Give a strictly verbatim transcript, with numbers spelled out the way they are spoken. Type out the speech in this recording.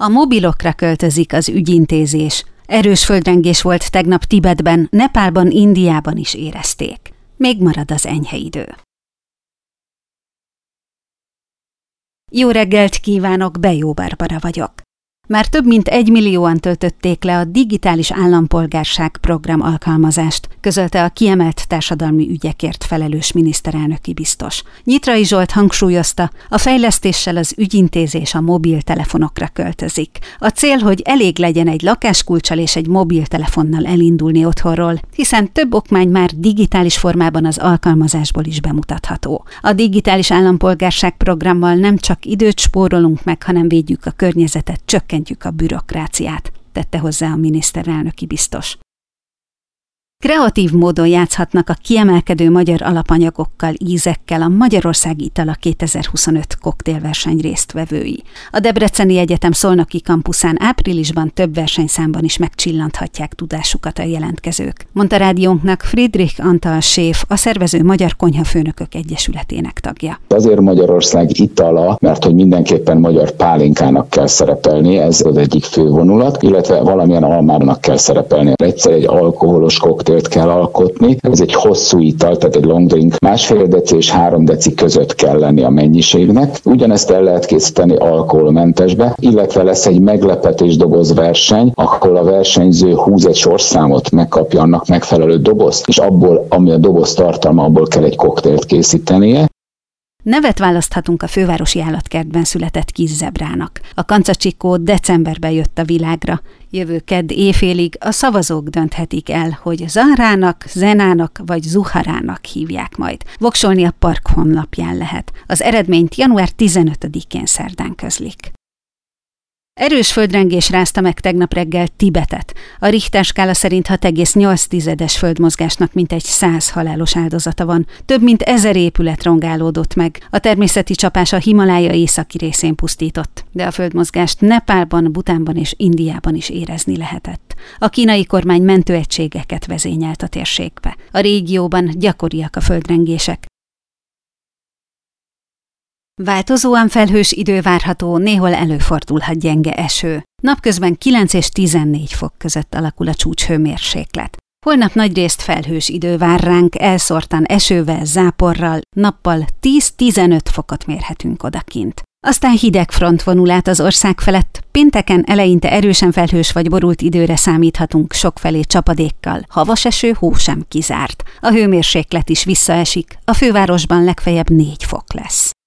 A mobilokra költözik az ügyintézés. Erős földrengés volt tegnap Tibetben, Nepálban, Indiában is érezték. Még marad az enyhe idő. Jó reggelt kívánok, Bejó Barbara vagyok. Már több mint egymillióan töltötték le a Digitális Állampolgárság program alkalmazást, közölte a kiemelt társadalmi ügyekért felelős miniszterelnöki biztos. Nyitrai Zsolt hangsúlyozta, a fejlesztéssel az ügyintézés a mobiltelefonokra költözik. A cél, hogy elég legyen egy lakáskulccsal és egy mobiltelefonnal elindulni otthonról, hiszen több okmány már digitális formában az alkalmazásból is bemutatható. A Digitális Állampolgárság programmal nem csak időt spórolunk meg, hanem védjük a környezetet, csökkentjük a bürokráciát, tette hozzá a miniszterelnöki biztos. Kreatív módon játszhatnak a kiemelkedő magyar alapanyagokkal, ízekkel a Magyarország Itala kétezer-huszonöt koktélverseny résztvevői. A Debreceni Egyetem Szolnoki kampuszán áprilisban több versenyszámban is megcsillanthatják tudásukat a jelentkezők, mondta rádiónknak Friedrich Antal Séf, a szervező Magyar Konyhafőnökök Egyesületének tagja. Azért Magyarország Itala, mert hogy mindenképpen magyar pálinkának kell szerepelni, ez az egyik fő vonulat, illetve valamilyen almának kell szerepelni. Egyszer egy alkoholos koktél kell alkotni. Ez egy hosszú ital, tehát egy long drink. Másfél deci és három deci között kell lenni a mennyiségnek. Ugyanezt el lehet készíteni alkoholmentesbe, illetve lesz egy meglepetés doboz verseny, ahol a versenyző húz egy sorszámot, megkapja annak megfelelő dobozt, és abból, ami a doboz tartalma, abból kell egy koktélt készítenie. Nevet választhatunk a fővárosi állatkertben született kis zebrának. A kancacsikó decemberben jött a világra. Jövő kedd éjfélig a szavazók dönthetik el, hogy Zahrának, Zenának vagy Zuharának hívják majd. Voksolni a park honlapján lehet. Az eredményt január tizenötödikén szerdán közlik. Erős földrengés rázta meg tegnap reggel Tibetet. A Richter skála szerint hat egész nyolc tizedes földmozgásnak mintegy száz halálos áldozata van. Több mint ezer épület rongálódott meg. A természeti csapás a Himalája északi részén pusztított, de a földmozgást Nepálban, Bhutánban és Indiában is érezni lehetett. A kínai kormány mentőegységeket vezényelt a térségbe. A régióban gyakoriak a földrengések. Változóan felhős idő várható, néhol előfordulhat gyenge eső. Napközben kilenc és tizennégy fok között alakul a csúcshőmérséklet. Holnap nagyrészt felhős idő vár ránk, elszórtan esővel, záporral, nappal tíz-tizenöt fokot mérhetünk odakint. Aztán hideg front vonul át az ország felett, pénteken eleinte erősen felhős vagy borult időre számíthatunk sokfelé csapadékkal, havas eső, hó sem kizárt. A hőmérséklet is visszaesik, a fővárosban legfeljebb négy fok lesz.